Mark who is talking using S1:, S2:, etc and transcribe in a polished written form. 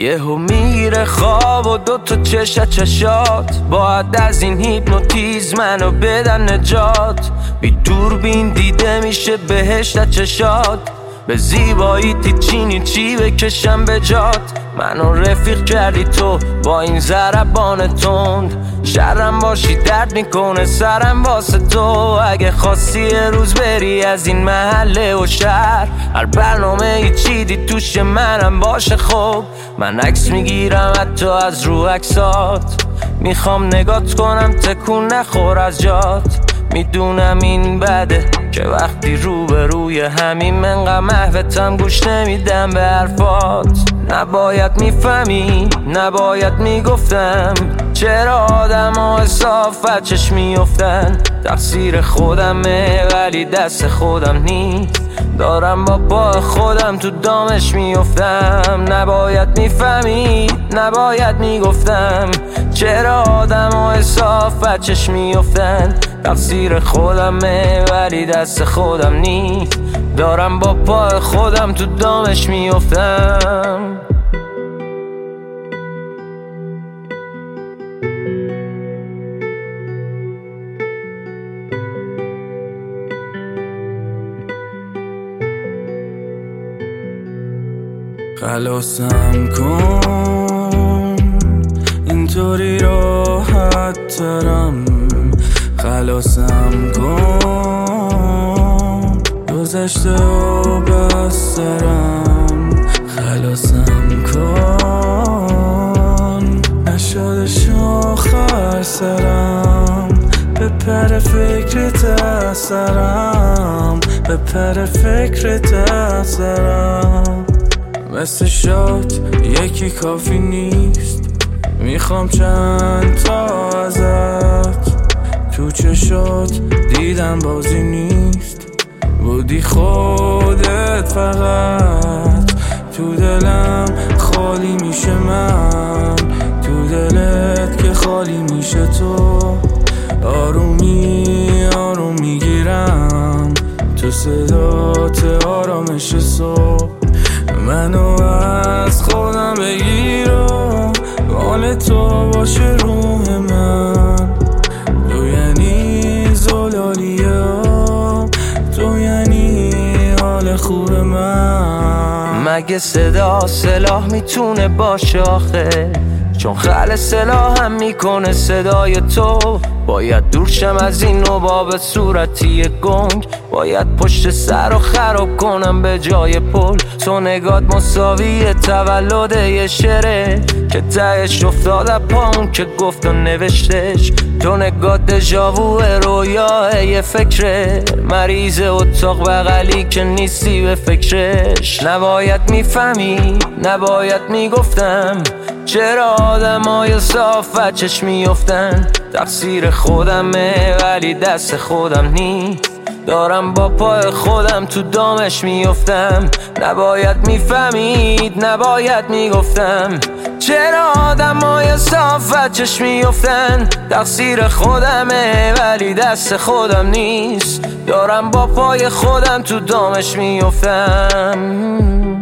S1: یهو میگیره خواب و دوتا چشات باید از این هیپنوتیزم منو بدن نجات. بی دوربین دیده میشه بهشت چشات، به زیبایی چینی چی بکشم به جات. منو رفیق کردی تو با این ضربان تند، شرم باشی درد میکنه سرم واسه تو. اگه خواستی یه روز بری از این محله و شهر، هر برنامه ای چیدی توش منم باشه. خب من عکس میگیرم حتی از رو عکسات، میخوام نگات کنم تکون نخور از جات. میدونم این بده که وقتی روبروی همین منقدر محوتم گوش نمیدم به حرفات. نباید میفهمی نباید میگفتم، چرا آدم ها اصافت چش میفتن. تقصیر خودمه ولی دست خودم نیست، دارم با پا خودم تو دامش میفتم. نباید میفهمی نباید میگفتم، چرا آدم ها اصافت چش میفتن. تقصیر خودمه ولی دست خودم نیست، دارم با پا خودم تو دامش میفتم.
S2: خلاصم کن اینطوری راحت ترم، خلاصم کن گذشته و بسترم. خلاصم کن نشدش آخر سرم، بپر فکرت از سرم، بپر فکرت از سرم. مثل شات یکی کافی نیست، میخوام چند تا ازت. تو چشات دیدم بازی نیست، بودی خودت فقط. تو دلم خالی میشه من، تو دلت که خالی میشه تو. آرومی آروم میگیرم تو صدات آرامش صبح. منو از خودم بگیر و حال تو باشه روح من. تو یعنی زلالیه، تو یعنی حال خوب من.
S1: مگه صدا سلاح میتونه باشه آخه؟ چون خل سلاح هم میکنه صدای تو. باید دور شم از این نوباب صورتی گنگ، باید پشت سر و خراب کنم به جای پل. تو نگات مساوی تولد یه شعره که تهش افتاد پاون که گفت و نوشتش. تو نگات دژاوو رویاه یه فکره، مریض اتاق بغلی که نیستی به فکرش. نباید میفهمی نباید میگفتم، چرا آدم های صافت چش میفتن. تقصیر خودمه ولی دست خودم نیست، دارم با پای خودم تو دامش میفتم. نباید میفهمید نباید میگفتم، چرا آدم های صافت چش میفتن. تقصیر خودمه ولی دست خودم نیست، دارم با پای خودم تو دامش میفتم.